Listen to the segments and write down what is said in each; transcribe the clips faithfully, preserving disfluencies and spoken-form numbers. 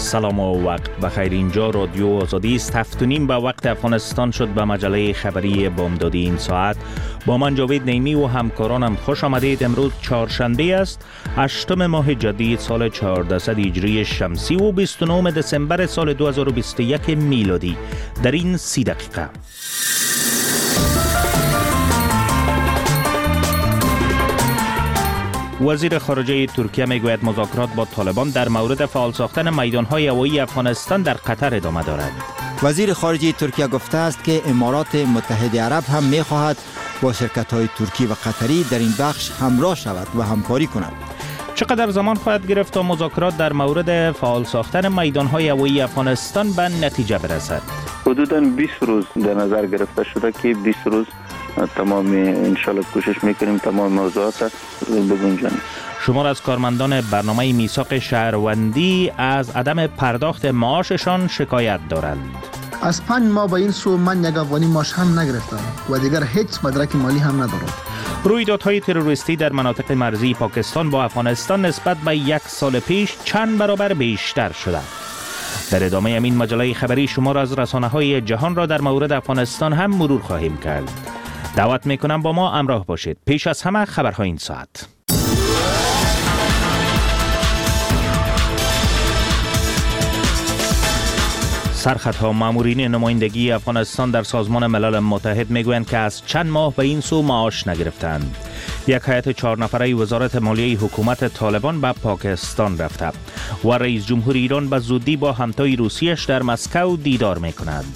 سلام و وقت بخیر. اینجا رادیو آزادی است. هفت و نیم به وقت افغانستان شد. به مجله خبری بامدادی این ساعت با من جاوید نیمی و همکارانم خوش آمدید. امروز چهارشنبه است، هشتم ماه جدید سال چهاردهصد هجری شمسی و بیست و نهم دسامبر سال دو هزار و بیست و یک میلادی. در این سی دقیقه وزیر خارجه ترکیه میگوید مذاکرات با طالبان در مورد فعال ساختن میدان‌های هوایی افغانستان در قطر ادامه دارد. وزیر خارجه ترکیه گفته است که امارات متحده عرب هم می‌خواهد با شرکت‌های ترکی و قطری در این بخش همراه شود و همکاری کند. چقدر زمان خواهد گرفت تا مذاکرات در مورد فعال ساختن میدان‌های هوایی افغانستان به نتیجه برسد؟ حدوداً بیست روز در نظر گرفته شده که بیست روز تمام انشالله کوشش میکنیم تمام موضوعات بگنجانیم. شمار از کارمندان برنامه میثاق شهروندی از عدم پرداخت معاششان شکایت دارند. از پنج ماه به این سو من یک افغانی معاش هم نگرفتم و دیگر هیچ مدرک مالی هم ندارم. رویدادهای تروریستی در مناطق مرزی پاکستان با افغانستان نسبت به یک سال پیش چند برابر بیشتر شده. در ادامه این مجله خبری شمار از رسانه‌های جهان را در مورد افغانستان هم مرور خواهیم کرد. دعوت میکنم با ما همراه باشید. پیش از همه خبرهای این ساعت. سرخطها مامورین نمایندگی افغانستان در سازمان ملل متحد میگویند که از چند ماه به این سو معاش نگرفتند. یک هیئت چهار نفره وزارت مالیه حکومت طالبان به پاکستان رفته و رئیس جمهور ایران به زودی با همتای روسیش در مسکو دیدار میکند.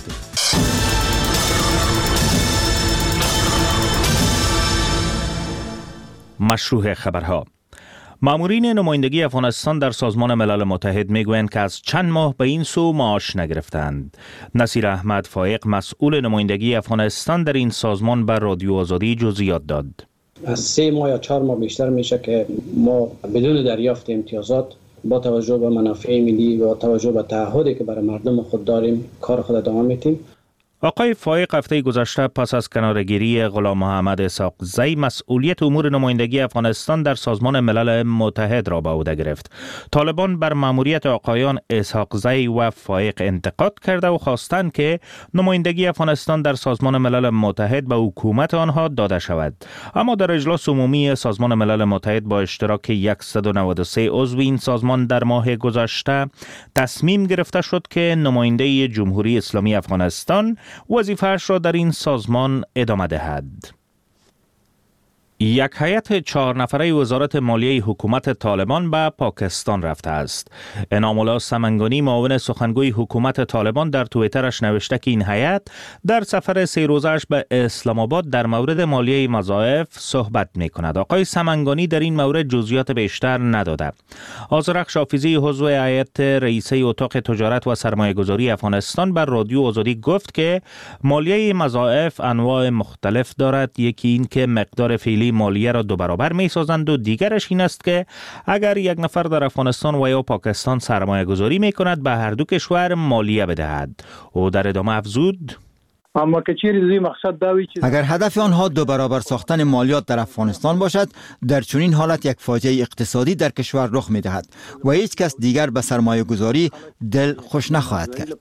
مشروع خبرها. مامورین نمایندگی افغانستان در سازمان ملل متحد میگویند که از چند ماه به این سو معاش نگرفتند. نصیر احمد فایق مسئول نمایندگی افغانستان در این سازمان بر رادیو آزادی جزئیات داد. از سه ماه یا چهار ماه بیشتر میشه که ما بدون دریافت امتیازات با توجه به منافع ملی و توجه به تعهدی که برای مردم خود داریم کار خود ادامه میدیم. آقای فایق هفته گذشته پس از کنارگیری غلام محمد اسحاقزی مسئولیت امور نمایندگی افغانستان در سازمان ملل متحد را به عهده گرفت. طالبان بر ماموریت آقایان اسحاقزی و فایق انتقاد کرده و خواستند که نمایندگی افغانستان در سازمان ملل متحد به حکومت آنها داده شود. اما در اجلاس عمومی سازمان ملل متحد با اشتراک صد و نود و سه عضو این سازمان در ماه گذشته تصمیم گرفته شد که نماینده جمهوری اسلامی افغانستان وظیفه‌اش را در این سازمان ادامه دهد. یک هیئت چهار نفره وزارت مالیه حکومت طالبان به پاکستان رفته است. انعام الله سمنگانی معاون سخنگوی حکومت طالبان در توییترش نوشته که این هیئت در سفر سه روزه‌اش به اسلام آباد در مورد مالیه وظایف صحبت می‌کند. آقای سمنگانی در این مورد جزئیات بیشتر نداده. آذرخش حافظی عضو هیئت رئیسه اتاق تجارت و سرمایه‌گذاری افغانستان بر رادیو آزادی گفت که مالیه وظایف انواع مختلف دارد. یکی این که مقدار فعلی مالیه را دو برابر می سازند و دیگرش این است که اگر یک نفر در افغانستان و یا پاکستان سرمایه گذاری می کند به هر دو کشور مالیه بدهد. او در ادامه افزود اما که چیزی مقصد داوی چیز اگر هدف آنها دو برابر ساختن مالیات در افغانستان باشد، در چنین حالت یک فاجعه اقتصادی در کشور رخ می دهد و هیچ کس دیگر به سرمایه گذاری دل خوش نخواهد کرد.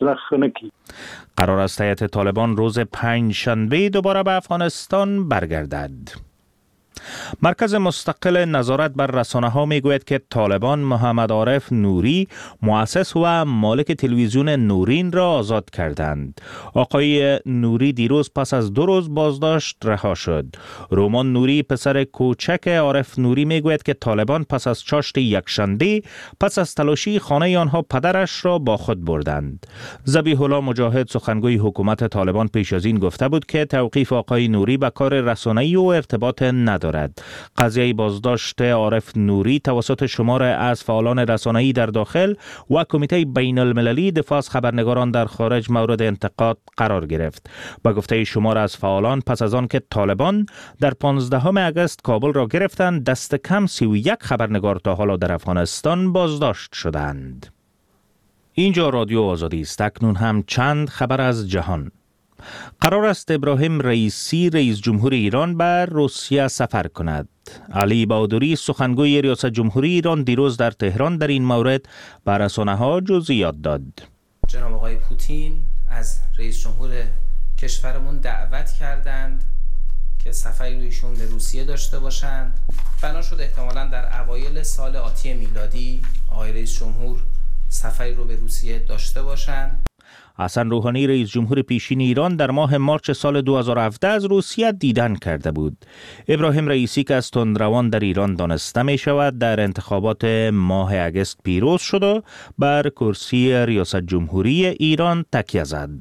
قرار است هیئت طالبان روز پنج شنبه دوباره به افغانستان برگردد. مرکز مستقل نظارت بر رسانه‌ها میگوید که طالبان محمد عارف نوری مؤسس و مالک تلویزیون نورین را آزاد کردند. آقای نوری دیروز پس از دو روز بازداشت رها شد. رومان نوری پسر کوچک عارف نوری میگوید که طالبان پس از چاشت یکشنبه پس از تلاشی خانه آنها پدرش را با خود بردند. ذبیح الله مجاهد سخنگوی حکومت طالبان پیش از این گفته بود که توقیف آقای نوری به کار رسانه‌ای و ارتباط ندارد. قضیه بازداشت عارف نوری توسط شمار از فعالان رسانه‌ای در داخل و کمیته بین المللی دفاع از خبرنگاران در خارج مورد انتقاد قرار گرفت. با گفته شمار از فعالان پس از آن که طالبان در پانزدهم آگوست کابل را گرفتند، دست کم سی و یک خبرنگار تا حالا در افغانستان بازداشت شدند. اینجا رادیو آزادی است. اکنون هم چند خبر از جهان. قرار است ابراهیم رئیسی رئیس جمهور ایران به روسیه سفر کند. علی بهادری سخنگوی ریاست جمهوری ایران دیروز در تهران در این مورد به رسانه‌ها جزئیات داد. جناب آقای پوتین از رئیس جمهور کشورمون دعوت کردند که سفری رو ایشون به روسیه داشته باشند. بنا شد احتمالاً در اوایل سال آتی میلادی آقای رئیس جمهور سفری رو به روسیه داشته باشند. حسن روحانی رئیس جمهور پیشین ایران در ماه مارچ سال دو هزار و هفده از روسیه دیدن کرده بود. ابراهیم رئیسی که از تندروان در ایران دانسته می شود در انتخابات ماه اگست پیروز شد و بر کرسی ریاست جمهوری ایران تکیه زد.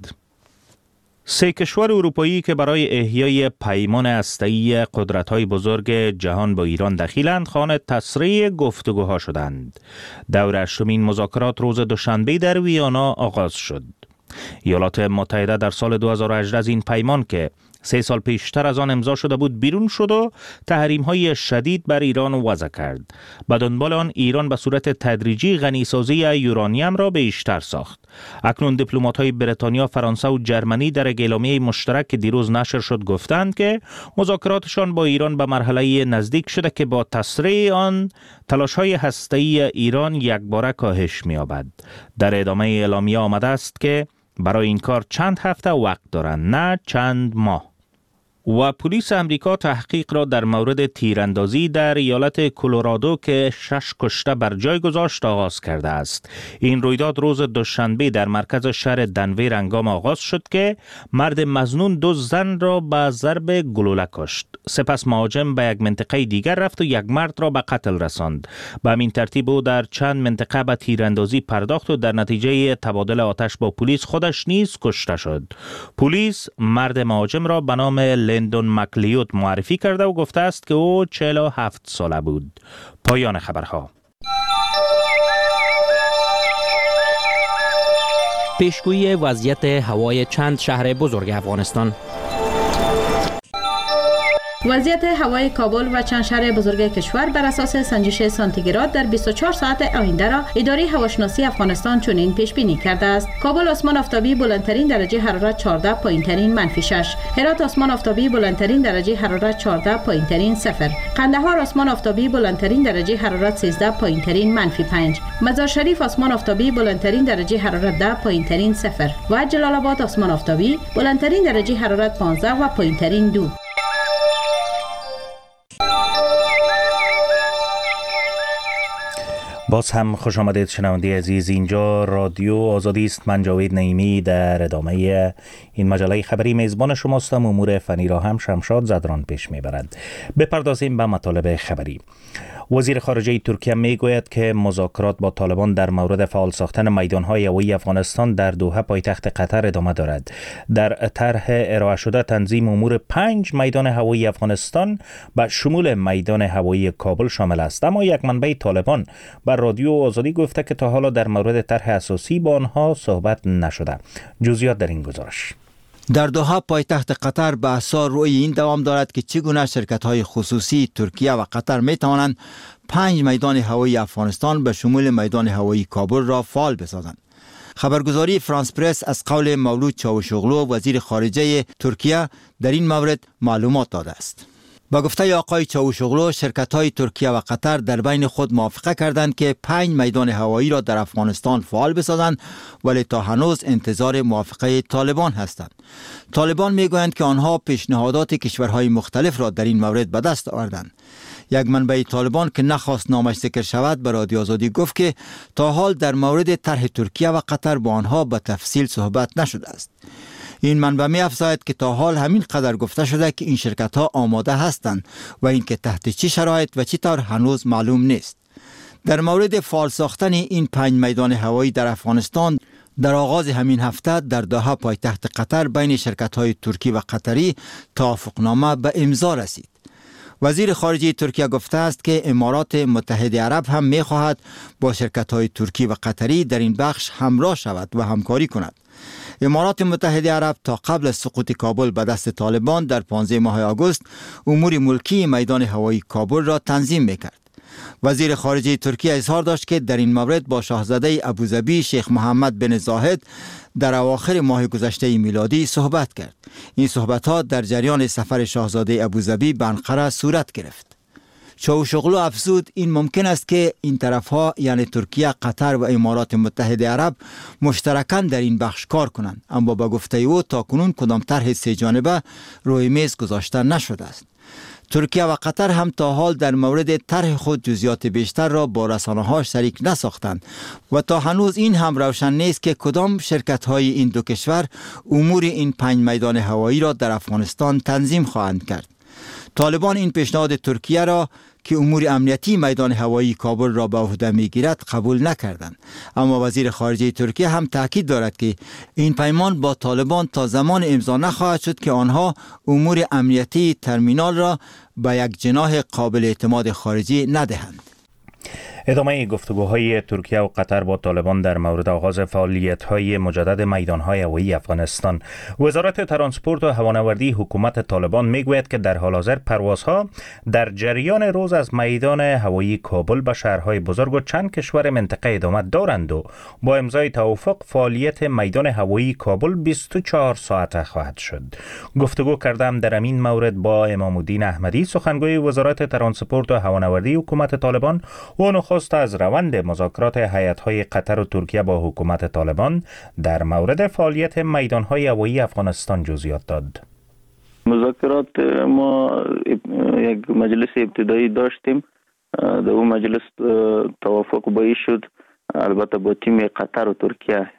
سه کشور اروپایی که برای احیای پیمان هسته‌ای قدرت‌های بزرگ جهان با ایران دخیلند خوان تسریع گفتگوها شدند. دور هشتمین مذاکرات روز دوشنبه در ویانا آغاز شد. ایالات متحده در سال دو هزار و هجده از این پیمان که سه سال پیشتر از آن امضا شده بود بیرون شد و تحریم‌های شدید بر ایران وضع کرد. به دنبال آن ایران به صورت تدریجی غنیسازی یورانیم را بیشتر ساخت. اکنون دیپلمات‌های بریتانیا، فرانسه و جرمنی در اعلامیه مشترک که دیروز نشر شد گفتند که مذاکراتشان با ایران به مرحله نزدیک شده که با تسریع آن تلاش‌های هسته‌ای ایران یکباره کاهش می‌یابد. در ادامه اعلامیه آمده است که برای این کار چند هفته وقت دارند، نه چند ماه. و پلیس امریکا تحقیق را در مورد تیراندازی در ایالت کلرادو که شش کشته بر جای گذاشت آغاز کرده است. این رویداد روز دوشنبه در مرکز شهر دنور هنگام آغاز شد که مرد مظنون دو زن را به ضرب گلوله کشت. سپس مهاجم به یک منطقه دیگر رفت و یک مرد را به قتل رساند. به همین ترتیب او در چند منطقه به تیراندازی پرداخت و در نتیجه تبادل آتش با پلیس خودش نیز کشته شد. پلیس مرد مهاجم را به نام لندون مکلیود معرفی کرده و گفته است که او چهل و هفت ساله بود. پایان خبرها. پیشگویی وضعیت هوای چند شهر بزرگ افغانستان. وضعیت هوای کابل و چند شهر بزرگ کشور بر اساس سنجش سانتیگراد در بیست و چهار ساعت آینده را اداره هواشناسی افغانستان چنین پیش بینی کرده است. کابل آسمان آفتابی بلندترین درجه حرارت چهارده، پایینترین منفی شش. هرات آسمان آفتابی بلندترین درجه حرارت چهارده، پایینترین صفر. قندهار آسمان آفتابی بلندترین درجه حرارت سیزده، پایینترین منفی پنج. مزار شریف آسمان آفتابی بلندترین درجه حرارت ده، پایینترین صفر. و جلال آباد آسمان آفتابی بلندترین درجه حرارت پانزده و پایینترین دو. باز هم خوش آمدید شنونده عزیز، اینجا رادیو آزادی است. من جاوید نعیمی در ادامه این مجله خبری میزبان شماستم. امور فنی را هم شمشاد زدران پیش میبرد. بپردازیم به مطالب خبری. وزیر خارجه ترکیه میگوید که مذاکرات با طالبان در مورد فعال ساختن میدانهای هوایی افغانستان در دوحه پایتخت قطر ادامه دارد. در طرح ارائه شده تنظیم امور پنج میدان هوایی افغانستان به شمول میدان هوایی کابل شامل است، اما یک منبع طالبان بر رادیو آزادی گفته که تا حالا در مورد طرح اساسی با آنها صحبت نشده. جزئیات در این گزارش. در دوحه پایتخت قطر بحث‌ها روی این دوام دارد که چگونه شرکت‌های خصوصی ترکیه و قطر می‌توانند پنج میدان هوایی افغانستان به شمول میدان هوایی کابل را فعال بسازند. خبرگزاری فرانس پرس از قول مولود چاوشوغلو وزیر خارجه ترکیه در این مورد معلومات داده است. با گفته آقای چاوشوغلو، شرکت‌های ترکیه و قطر در بین خود موافقه کردند که پنج میدان هوایی را در افغانستان فعال بسازند، ولی تا هنوز انتظار موافقه طالبان هستند. طالبان میگویند که آنها پیشنهادات کشورهای مختلف را در این مورد به دست آوردند. یک منبع طالبان که نخواست نامش ذکر شود به رادیو آزادی گفت که تا حال در مورد طرح ترکیه و قطر با آنها به تفصیل صحبت نشده است. این منبع می افزاید که تا حال همین قدر گفته شده که این شرکت ها آماده هستند و اینکه تحت چه شرایط و چطور هنوز معلوم نیست. در مورد فعال ساختن این پنج میدان هوایی در افغانستان در آغاز همین هفته در دوحه پایتخت قطر بین شرکت های ترکی و قطری توافقنامه به امضا رسید. وزیر خارجه ترکیه گفته است که امارات متحده عرب هم می خواهد با شرکت های ترکی و قطری در این بخش همراه شود و همکاری کند. امارات متحده عرب تا قبل از سقوط کابل به دست طالبان در پانزده ماه آگوست امور ملکی میدان هوایی کابل را تنظیم میکرد. وزیر خارجه ترکیه اظهار داشت که در این مورد با شاهزاده ابوظبی شیخ محمد بن زاهد در اواخر ماه گذشته میلادی صحبت کرد. این صحبت‌ها در جریان سفر شاهزاده ابوظبی به انقره صورت گرفت. چاوشوغلو افزود این ممکن است که این طرف‌ها یعنی ترکیه، قطر و امارات متحده عرب مشترکاً در این بخش کار کنند، اما با گفته او تاکنون کدام طرح سه جانبه روی میز گذاشته نشده است. ترکیه و قطر هم تا حال در مورد طرح خود جزئیات بیشتر را با رسانه‌ها شریک نساختند و تا هنوز این هم روشن نیست که کدام شرکت‌های این دو کشور امور این پنج میدان هوایی را در افغانستان تنظیم خواهند کرد. طالبان این پیشنهاد ترکیه را که امور امنیتی میدان هوایی کابل را به عهده میگیرد قبول نکردند، اما وزیر خارجه ترکیه هم تاکید دارد که این پیمان با طالبان تا زمان امضا نخواهد شد که آنها امور امنیتی ترمینال را به یک جناح قابل اعتماد خارجی ندهند. ادامه گفتگوهای ترکیه و قطر با طالبان در مورد آغاز فعالیت‌های مجدد میدان‌های هوایی افغانستان. وزارت ترانسپورت و هوانوردی حکومت طالبان میگوید که در حال حاضر پروازها در جریان روز از میدان هوایی کابل به شهرهای بزرگ و چند کشور منطقه ادامه دارند و با امضای توافق فعالیت میدان هوایی کابل بیست و چهار ساعته خواهد شد. گفتگو کردم در این مورد با امام الدین احمدی، سخنگوی وزارت ترانسپورت و هوانوردی حکومت طالبان، و نخست از روند مذاکرات هیئت‌های قطر و ترکیه با حکومت طالبان در مورد فعالیت میدان‌های هوایی افغانستان جزئیات داد. مذاکرات ما یک مجلس ابتدایی داشتیم، در اون مجلس توافق بایی شد، البته با تیم قطر و ترکیه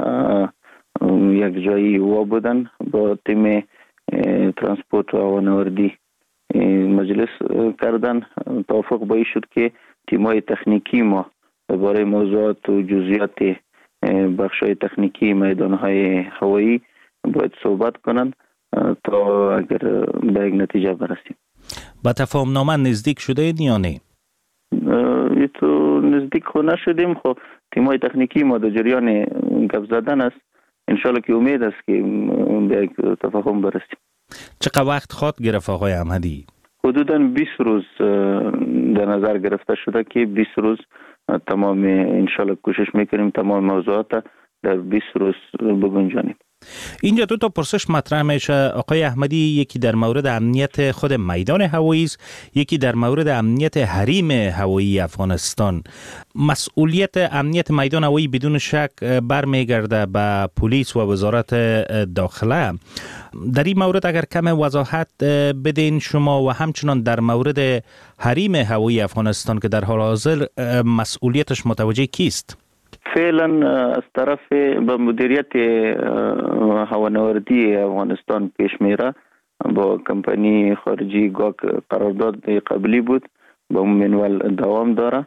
یک جایی وا بودن، با تیم ترانسپورت و هوانوردی مجلس کردن. توافق بایی شد که تیم‌های تکنیکی ما درباره موضوعات و جزئیات بخش‌های تکنیکی میدان‌های هوایی باید صحبت کنند تا اگر به یک نتیجه برسیم. با تفاهم نامه نزدیک شده یا نه؟ ای تو نزدیک خو نشدیم، خب تیم‌های تکنیکی ما در جریان گپ زدن است. انشالله که امید است که به یک تفاهم برسیم. چقدر وقت خواهد گرفت آقای احمدی؟ حدوداً بیست روز در نظر گرفته شده که بیست روز تمام انشالله کوشش میکنیم تمام موضوعات در بیست روز بگنجانیم. اینجا دو تا پرسش مطرح میشه آقای احمدی، یکی در مورد امنیت خود میدان هوایی است، یکی در مورد امنیت حریم هوایی افغانستان. مسئولیت امنیت میدان هوایی بدون شک برمیگرده به پلیس و وزارت داخله. در این مورد اگر کم وضاحت بدین شما، و همچنان در مورد حریم هوایی افغانستان که در حال حاضر مسئولیتش متوجه کیست؟ فعلا از طرف به مدیریت هوانوردی افغانستان پیش میره، با کمپانی خارجی گاک قرارداد قبلی بود، به اون منوال دوام داره.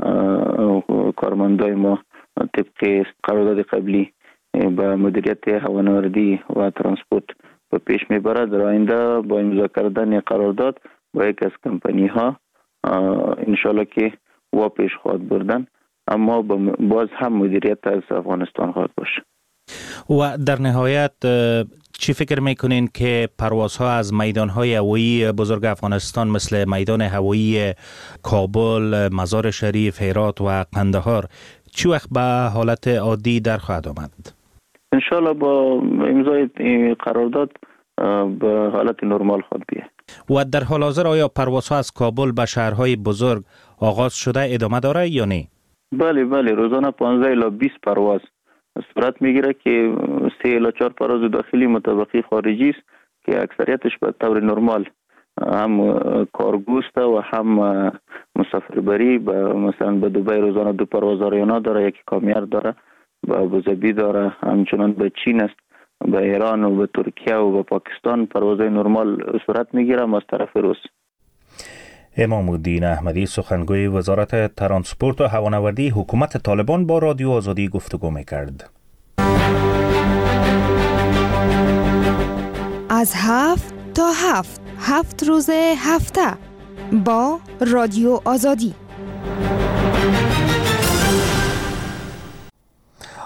کارمندای ما طبق قرارداد قبلی به مدیریت هوانوردی و ترانسپورت به پیش میبره. در آینده با امضا کردن قرارداد با یک از کمپانی ها انشالله که وا پیش خواهد بردن، اما باز هم مدیریت از افغانستان خواهد باشه. و در نهایت چی فکر میکنین که پروازها از میدانهای هوایی بزرگ افغانستان مثل میدان هوایی کابل، مزار شریف، هرات و قندهار چی وقت به حالت عادی در خواهد آمد؟ انشالله با امضای قرارداد به حالت نرمال خواهد بیاید. و در حال حاضر آیا پروازها از کابل به شهرهای بزرگ آغاز شده ادامه داره یا نه؟ بله بله، روزانه پانزده الی بیست پرواز صورت میگیره که سه الی چهار پرواز داخلی متبقی خارجی است که اکثریتش به طور نرمال هم کارگوست و هم مسافربری. مثلا به دبی روزانه دو پرواز آریانا داره، یکی کامیر داره، به ابوظبی داره، همچنان به چین است، به ایران و به ترکیه و به پاکستان پروازهای نرمال صورت میگیره از طرف روس. امام الدین احمدی، سخنگوی وزارت ترانسپورت و هوانوردی حکومت طالبان، با رادیو آزادی گفتگو میکرد. از هفت تا هفت هفت روز هفته با رادیو آزادی.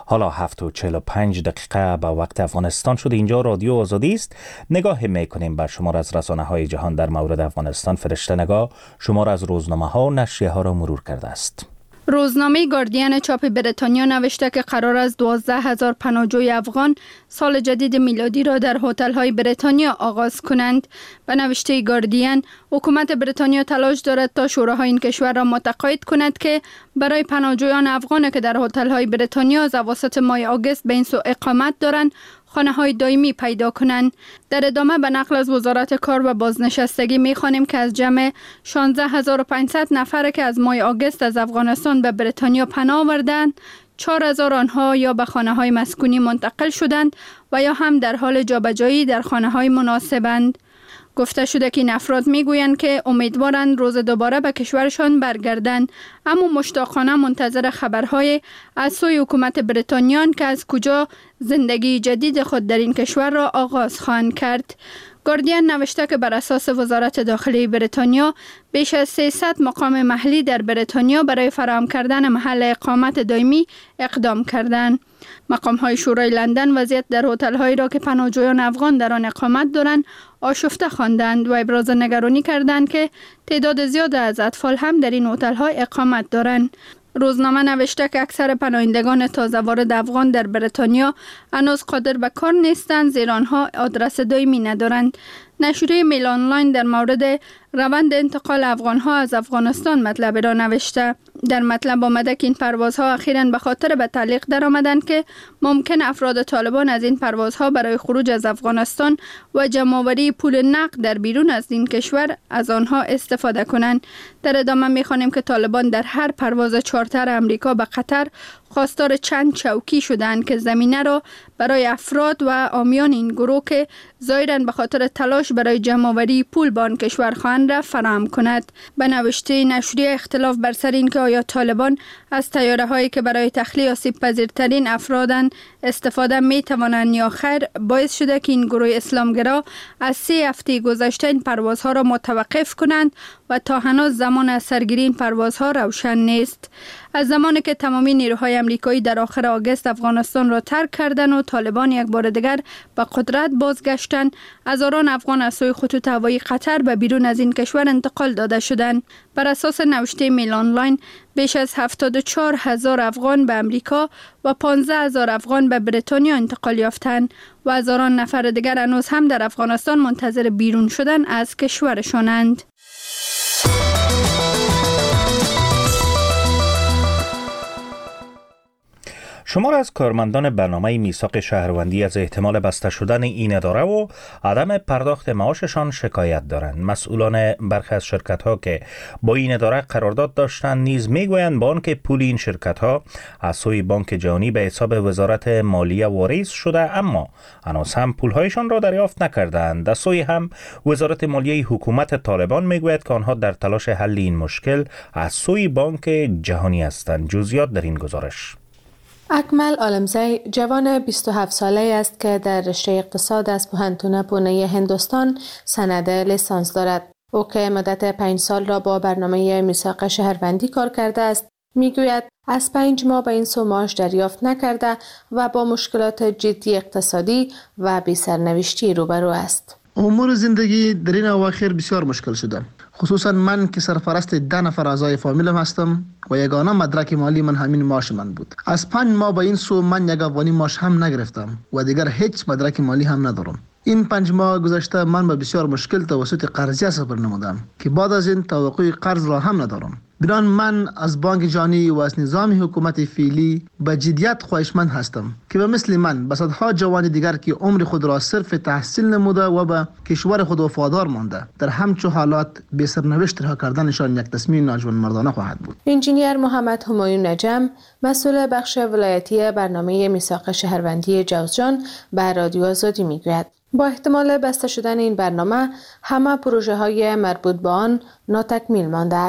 حالا هفت و چهل و پنج دقیقه به وقت افغانستان شد. اینجا رادیو آزادی است. نگاه میکنیم بر شمار از رسانه های جهان در مورد افغانستان. فرشته نگاه شمار از روزنامه ها و نشریه ها را مرور کرده است. روزنامه گاردین چاپ بریتانیا نوشته که قرار است دوازده هزار پناهجوی افغان سال جدید میلادی را در هتل‌های بریتانیا آغاز کنند. به نوشته گاردین، حکومت بریتانیا تلاش دارد تا شوراهای این کشور را متقاعد کند که برای پناهجویان افغان که در هتل‌های بریتانیا از اواسط ماه آگوست به این سو اقامت دارند خانه های دائمی پیدا کنند. در ادامه به نقل از وزارت کار و بازنشستگی می خوانیم که از جمع شانزده هزار و پانصد نفر که از ماه آگوست از افغانستان به بریتانیا پناه آوردند، چهار هزار آنها یا به خانه های مسکونی منتقل شدند و یا هم در حال جابجایی در خانه های مناسبند. گفته شده که این افراد میگویند که امیدوارند روز دوباره به کشورشان برگردند، اما مشتاقانه منتظر خبرهای از سوی حکومت بریتانیان که از کجا زندگی جدید خود در این کشور را آغاز خواهند کرد. گاردین نوشته که بر اساس وزارت داخلی بریتانیا بیش از سیصد مقام محلی در بریتانیا برای فراهم کردن محل اقامت دائمی اقدام کردند. مقام های شورای لندن وضعیت در هتل هایی را که پناهجویان افغان در آن اقامت دارند آشفته خواندند و ابراز نگرانی کردند که تعداد زیاد از اطفال هم در این هتل ها اقامت دارند. روزنامه نوشته که اکثر پناهندگان تازه وارد افغان در بریتانیا هنوز قادر به کار نیستند، زیرا آنها آدرس دائمی ندارند. نشریه میل آنلاین در مورد روند انتقال افغانها از افغانستان مطلب را نوشته. در مطلب آمده که این پروازها اخیراً به خاطر به تعلیق در آمدند که ممکن افراد طالبان از این پروازها برای خروج از افغانستان و جمع‌آوری پول نقد در بیرون از این کشور از آنها استفاده کنند. در ادامه می‌خوانیم که طالبان در هر پرواز چارتر امریکا به قطر خواستار چند چوکی شدند که زمینه را برای افراد و عامیان این گروه که ظاهراً به خاطر تلاش برای جمع‌آوری پول به آن کشور خواهند را فراهم کند. به نوشته نشریه اختلاف بر سر این که آیا طالبان از طیاره هایی که برای تخلیه آسیب پذیرترین افرادن استفاده می توانند یا خیر باعث شده که این گروه اسلامگرا از سه هفته گذشته این پروازها را متوقف کنند و تا هنوز زمان از سرگیری این پروازها روشن نیست. از زمانی که تمامی نیروهای امریکایی در آخر آگوست افغانستان را ترک کردند و طالبان یک بار دیگر به قدرت بازگشتند، هزاران افغان از سوی خطوط هوایی قطر به بیرون از این کشور انتقال داده شدند. بر اساس نوشته میل آنلاین بیش از هفتاد و چهار هزار افغان به امریکا و پانزده هزار افغان به بریتانیا انتقال یافتند و هزاران نفر دیگر هنوز هم در افغانستان منتظر بیرون شدن از کشورشانند. شمار از کارمندان برنامه میثاق شهروندی از احتمال بسته شدن این اداره و عدم پرداخت معاششان شکایت دارند. مسئولان برخی از شرکت‌ها که با این اداره قرارداد داشتند نیز میگویند با آنکه پول این شرکت‌ها از سوی بانک جهانی به حساب وزارت مالیه واریز شده، اما هنوز هم پول‌هایشان را دریافت نکردند. از سوی هم وزارت مالیه حکومت طالبان میگوید که آنها در تلاش حل این مشکل از سوی بانک جهانی هستند. جزئیات در این گزارش. اکمل عالمزی جوان بیست و هفت ساله است که در رشته اقتصاد از پوهنتون پونه هندوستان سند لیسانس دارد. او که مدت پنج سال را با برنامه میثاق شهروندی کار کرده است، میگوید از پنج ماه به این سو معاش دریافت نکرده و با مشکلات جدی اقتصادی و بی سرنوشتی روبرو است. امور زندگی در این اواخر بسیار مشکل شده، خصوصا من که سرپرست ده نفر اعضای فامیلم هستم و یگانه مدرک مالی من همین معاش من بود. از پنج ماه به این سو من یک افغانی معاش هم نگرفتم و دیگر هیچ مدرک مالی هم ندارم. این پنج ماه گذشته من به بسیار مشکل توسط قرضیه صبر نمودم که بعد از این توقع قرض را هم ندارم. بنان من از بانک جهانی و از نظام حکومت فعلی به جدیت خواهشمند هستم که به مثل من به صدها جوان دیگر که عمر خود را صرف تحصیل نموده و به کشور خود وفادار مانده در همچو حالات به سرنوشت رها کردنشان یک تصمیم ناجوانمردانه خواهد بود. انجینیر محمد همایون نجم، مسئول بخش ولایتی برنامه میثاق شهروندی جوزجان، به رادیو آزادی میگوید با احتمال بسته شدن این برنامه همه پروژه های مربوط به آن ناتکمیل مانده است.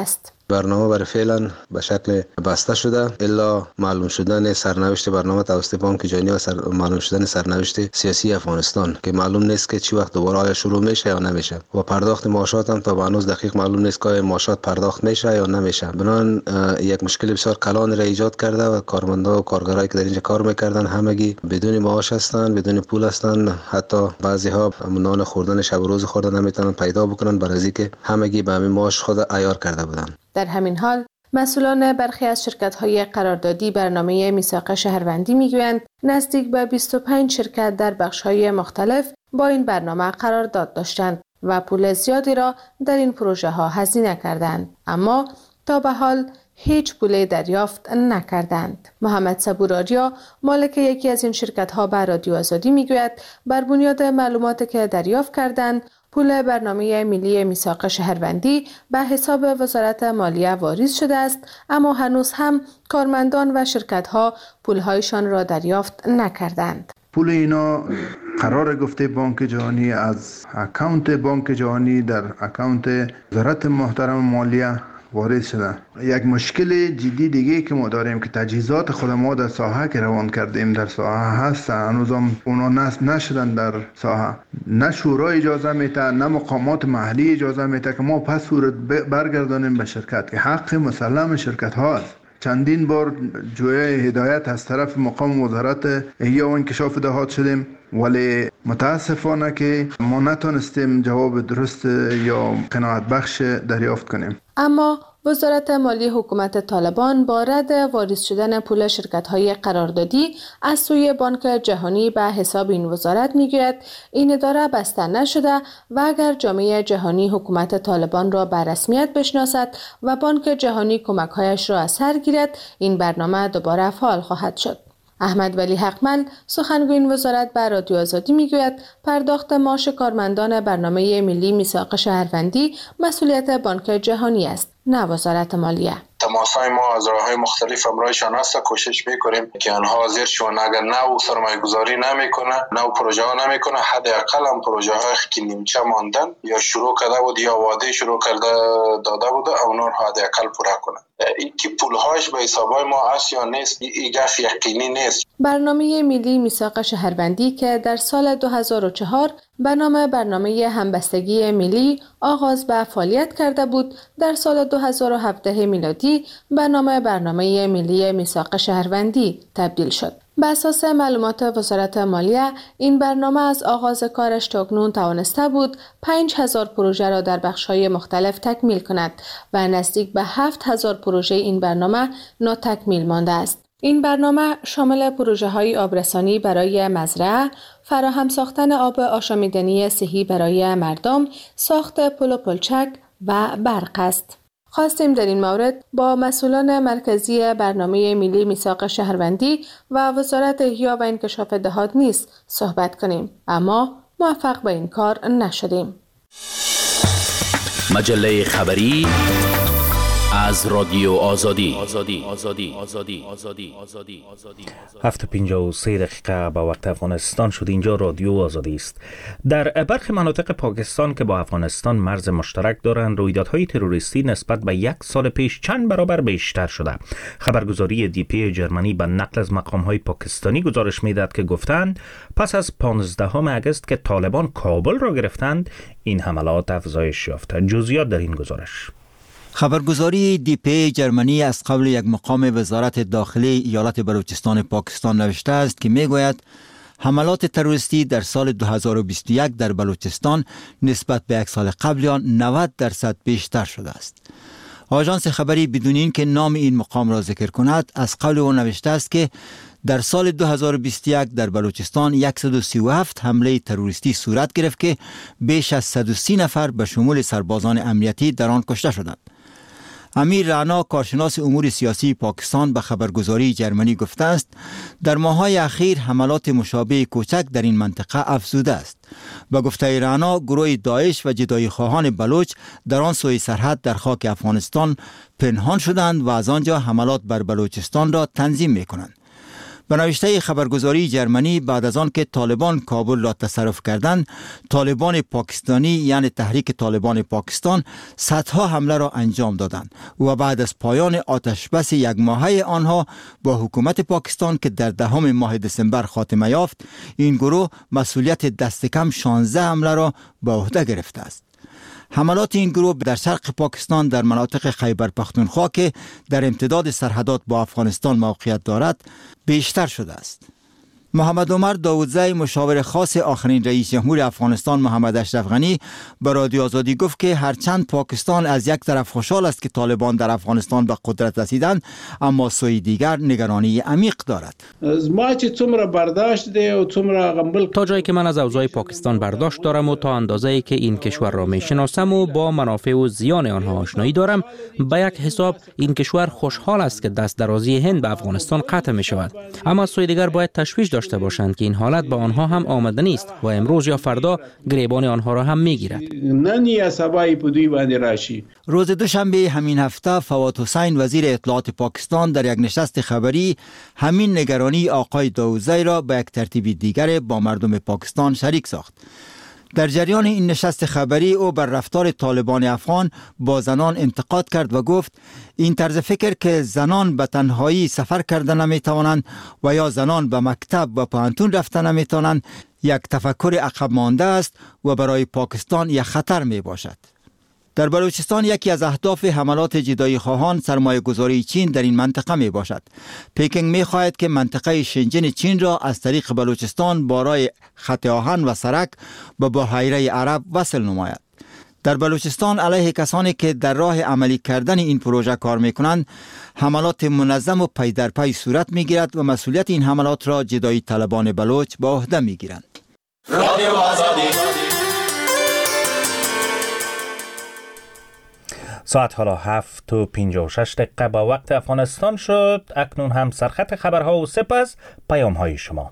برنامه برای فعلا به شکل بسته شده الا معلوم شدن سرنوشت برنامه توسط بانک جهانی و سر... معلوم شدن سرنوشت سیاسی افغانستان که معلوم نیست که چی وقت دوباره آیا شروع میشه یا نمیشه و پرداخت معاشات هم تا به هنوز دقیق معلوم نیست که معاشات پرداخت میشه یا نمیشه. بنابراین یک مشکل بسیار کلان را ایجاد کرده و کارمندا و کارگرایی که در اینجا کار میکردن همگی بدون معاش هستند، بدون پول هستند، حتی بعضی ها نان خوردن شب و روز خوردن نمیتونن پیدا بکنن برای اینکه همگی به همین معاش خود عیار کرده بودن. در همین حال مسئولان برخی از شرکت‌های قراردادی برنامه میثاق شهروندی میگویند نزدیک به بیست و پنج شرکت در بخش‌های مختلف با این برنامه قرارداد داشتند و پول زیادی را در این پروژه ها هزینه کردند، اما تا به حال هیچ پول دریافت نکردند. محمد صبور آریا مالک یکی از این شرکت ها به رادیو آزادی میگوید بر بنیاد معلوماتی که دریافت کردند پول برنامه ملی میثاق شهروندی به حساب وزارت مالیه واریز شده است، اما هنوز هم کارمندان و شرکت ها پول هایشان را دریافت نکردند. پول اینا قرار گفته بانک جهانی از اکانت بانک جهانی در اکانت وزارت محترم مالیه وارد شده. یک مشکل جدی دیگه که ما داریم که تجهیزات خود ما در ساحه که روان کردیم در ساحه هست، هنوز هم اونا نصب نشدن در ساحه. نه شورا اجازه میده نه مقامات محلی اجازه میده که ما پس صورت برگردانیم به شرکت که حق مسلم شرکت هاست. چندین بار جویای هدایت از طرف مقام وزارت احیا و انکشاف دهات شدیم ولی متاسفانه که ما نتونستیم جواب درست یا قناعت بخش دریافت کنیم. اما وزارت مالی حکومت طالبان با رد واریز شدن پول شرکت‌های قراردادی از سوی بانک جهانی به حساب این وزارت میگوید این اداره بسته نشده و اگر جامعه جهانی حکومت طالبان را به رسمیت بشناسد و بانک جهانی کمک‌هایش را از سر گیرد این برنامه دوباره فعال خواهد شد. احمد ولی حقمل سخنگوی این وزارت به رادیو آزادی میگوید پرداخت معاش کارمندان برنامه ملی میثاق شهروندی مسئولیت بانک جهانی است نه وزارت مالیه. تماسای ما از راه‌های مختلف همراهشان است، کوشش میکنیم که آنها حاضر شوند. اگر نه سرمایه گذاری نمیکنه نه پروژه ها نمیکنه، حداقل هم پروژه های که نیمچه ماندن یا شروع کرده بود یا وعده شروع کرده داده بود اونا رو حداقل پورا کنه. این که پولهاش به حسابای ما است یا نیست این گفت یقینی نیست. برنامه ملی میثاق شهروندی که در سال دو هزار و چهار به نام برنامه همبستگی ملی آغاز به فعالیت کرده بود، در سال دو هزار و هفده میلادی به نام برنامه ملی میثاق شهروندی تبدیل شد. بر اساس معلومات وزارت مالیه این برنامه از آغاز کارش تا اکنون توانسته بود پنج هزار پروژه را در بخش‌های مختلف تکمیل کند و نزدیک به هفت هزار پروژه این برنامه ناتکمیل مانده است. این برنامه شامل پروژه‌های آبرسانی برای مزرعه، فراهم ساختن آب آشامیدنی صحی برای مردم، ساخت پل و پلچک و برق است. خواستیم در این مورد با مسئولان مرکزی برنامه ملی میثاق شهروندی و وزارت احیا و انکشاف دهات نیز صحبت کنیم، اما موفق به این کار نشدیم. مجله خبری از رادیو آزادی. آزادی آزادی آزادی آزادی آزادی آزادی هفت پنجاه و سه دقیقه به وقت افغانستان شد. اینجا رادیو آزادی است. در برخی مناطق پاکستان که با افغانستان مرز مشترک دارند رویدادهای تروریستی نسبت به یک سال پیش چند برابر بیشتر شده. خبرگزاری دی پی جرمنی به نقل از مقام‌های پاکستانی گزارش می‌دهد که گفتند پس از پانزدهم اگست که طالبان کابل را گرفتند این حملات افزایش یافته. جزئیات در این گزارش. خبرگزاری دی پی جرمنی از قبل یک مقام وزارت داخلی ایالت بلوچستان پاکستان نوشته است که میگوید حملات تروریستی در سال دو هزار و بیست و یک در بلوچستان نسبت به یک سال قبل آن نود درصد بیشتر شده است. آژانس خبری بدون این که نام این مقام را ذکر کند از قبل او نوشته است که در سال دو هزار و بیست و یک در بلوچستان صد و سی و هفت حمله تروریستی صورت گرفت که بیش از صد و سی نفر به شمول سربازان امنیتی در آن کشته شدند. امیر رعنا کارشناس امور سیاسی پاکستان به خبرگزاری جرمنی گفته است در ماه‌های اخیر حملات مشابه کوچک در این منطقه افزوده است. به گفته رعنا گروه داعش و جدایی خواهان بلوچ در آن سوی سرحد در خاک افغانستان پنهان شدند و از آنجا حملات بر بلوچستان را تنظیم می‌کنند. به نوشته خبرگزاری جرمنی بعد از آن که طالبان کابل را تصرف کردند، طالبان پاکستانی یعنی تحریک طالبان پاکستان صدها حمله را انجام دادند و بعد از پایان آتش بس یک ماهه آنها با حکومت پاکستان که در دهم ماه دسامبر خاتمه یافت، این گروه مسئولیت دست کم شانزده حمله را به عهده گرفته است. حملات این گروه در شرق پاکستان در مناطق خیبر پختونخوا که در امتداد سرحدات با افغانستان موقعیت دارد بیشتر شده است. محمد عمر داودزی مشاور خاص آخرین رئیس جمهور افغانستان محمد اشرف غنی به رادیو آزادی گفت که هرچند پاکستان از یک طرف خوشحال است که طالبان در افغانستان به قدرت رسیدند، اما سوی دیگر نگرانی عمیق دارد. ما چه څومره برداشت دی او څومره غمبل تا جایی که من از اوضاع پاکستان برداشت دارم و تا اندازه‌ای که این کشور را میشناسم و با منافع و زیان آنها آشنایی دارم، به یک حساب این کشور خوشحال است که دست درازی هند به افغانستان قطع می شود. اما سوی دیگر باید تشویش داشته باشند که این حالت به آنها هم آمده نیست و امروز یا فردا گریبان آنها را هم میگیرد. ننی سبایی پدوی باندې راشي. روز دوشنبه همین هفته فواد حسین وزیر اطلاعات پاکستان در یک نشست خبری همین نگرانی آقای داودزی را به یک ترتیب دیگر با مردم پاکستان شریک ساخت. در جریان این نشست خبری او بر رفتار طالبان افغان با زنان انتقاد کرد و گفت این طرز فکر که زنان به تنهایی سفر کرده نمی توانند و یا زنان به مکتب و پانتون رفته نمی توانند یک تفکر عقب مانده است و برای پاکستان یک خطر می باشد. در بلوچستان یکی از اهداف حملات جدایی خواهان سرمایه گذاری چین در این منطقه می باشد. پیکینگ می خواهد که منطقه شنجن چین را از طریق بلوچستان بارای خط آهن و سرک به بحیره عرب وصل نماید. در بلوچستان علیه کسانی که در راه عملی کردن این پروژه کار می کنند حملات منظم و پی در پی صورت می گیرد و مسئولیت این حملات را جدایی طلبان بلوچ به عهده می گیرند. رادیو آزادی. ساعت حالا هفت و پنجاه و شش دقیقه با وقت افغانستان شد. اکنون هم سرخط خبرها و سپس پیام های شما.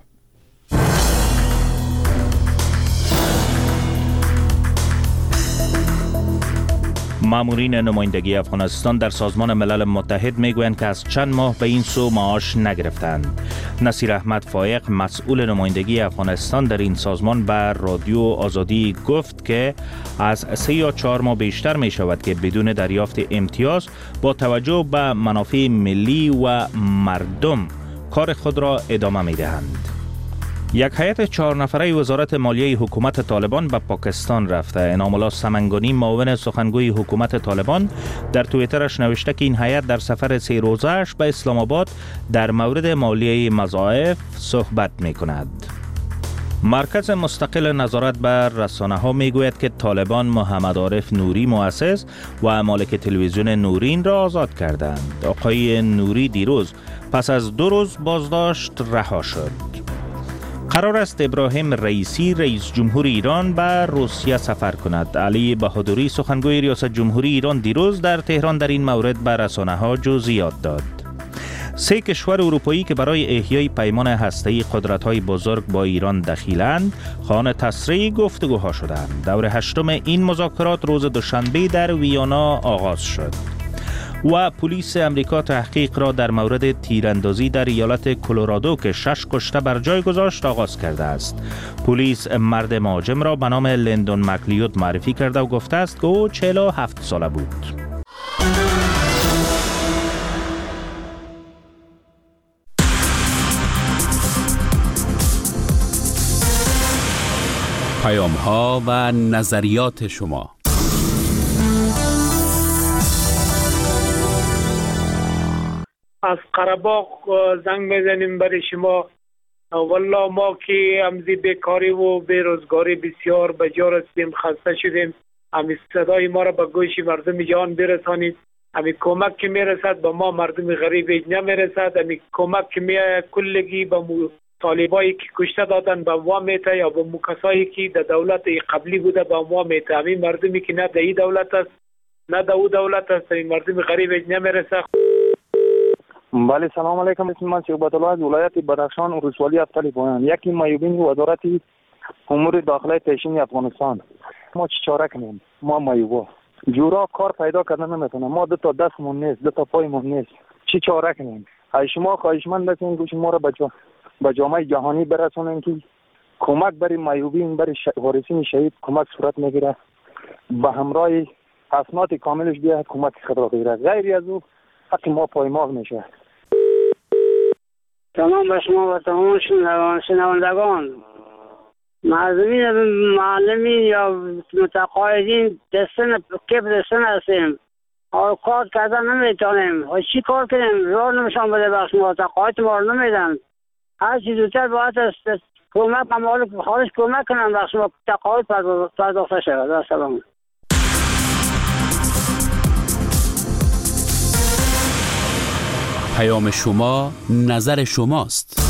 مامورین نمایندگی افغانستان در سازمان ملل متحد میگویند که از چند ماه به این سو معاش نگرفتند. نصیر احمد فایق مسئول نمایندگی افغانستان در این سازمان به رادیو آزادی گفت که از سه یا چهار ماه بیشتر می شود که بدون دریافت امتیاز با توجه به منافع ملی و مردم کار خود را ادامه می دهند. یک هیئت چهار نفره وزارت مالیه حکومت طالبان به پاکستان رفته. انعام الله سمنگانی معاون سخنگوی حکومت طالبان در توییترش نوشته که این هیئت در سفر سه روزه‌اش به اسلام آباد در مورد مالیه مضاعف صحبت می کند. مرکز مستقل نظارت بر رسانه ها می گوید که طالبان محمد عارف نوری مؤسس و مالک تلویزیون نورین را آزاد کردند. آقای نوری دیروز پس از دو روز بازداشت رها شد. قرار است ابراهیم رئیسی رئیس جمهور ایران به روسیه سفر کند. علی بهادری سخنگوی ریاست جمهوری ایران دیروز در تهران در این مورد به رسانه‌ها جزئیات داد. سه کشور اروپایی که برای احیای پیمان هسته‌ای قدرت‌های بزرگ با ایران دخیلند، خواهان تسریع گفتگوها شدند. دور هشتم این مذاکرات روز دوشنبه در ویانا آغاز شد. و پلیس امریکا تحقیق را در مورد تیراندازی در ایالت کلرادو که شش کشته بر جای گذاشت آغاز کرده است. پلیس مرد مهاجم را به نام لندون مکلیود معرفی کرده و گفته است که او چهل و هفت ساله بود. پیام ها و نظریات شما. از قره‌باغ زنگ میزنیم برای شما. والله ما که امزی بیکاری و بیروزگاری بسیار به جا رسیدیم، خسته شدیم. امی صدای ما را به گوش مردم جهان برسانید. امی کمک که میرسد به ما مردم غریب نمیرسد. امی کمک که می کلگی به طالبایی که کشته دادن به ما میته یا به کسایی که در دولت قبلی بوده به ما میته. امی مردمی که نه در این دولت است نه در او دولت است، امی مردم غریب نمیرسد. بله سلام علیکم. اسم من شعبت الله از ولایت بدخشان و ولسوالی افتالی پایان. یکی مایوبین وزارت امور داخلی پیشین افغانستان. ما چه چاره کنیم؟ ما مایوبا جورا کار پیدا کردن نمیتونم. ما دو تا دستمون نیست، دو تا پایمون نیست. چه چاره کنیم؟ از شما خواهشمند هستیم که شما را به جامعه جهانی برسونین که کمک برای معیوبین، برای وارثین شهید کمک صورت میگیره، به همراه اسناد کاملش بیاید کمک خود را بگیرد. غیر از او حق ما پایمال میشه. تمام به شما و تمام شنوندگان، معلمین معلمین یا متقاعدین دستن کپ دستن هستیم و کار کردن نمیتونیم و چی کار کنیم؟ راه نمیشان بده بخش ما تقاعد ما رو نمیدن. هر چی زودتر باید است کمک ممالک خارج کمک کنم بخش ما تقاعد پرداخته شود. سلام. پیام شما نظر شماست.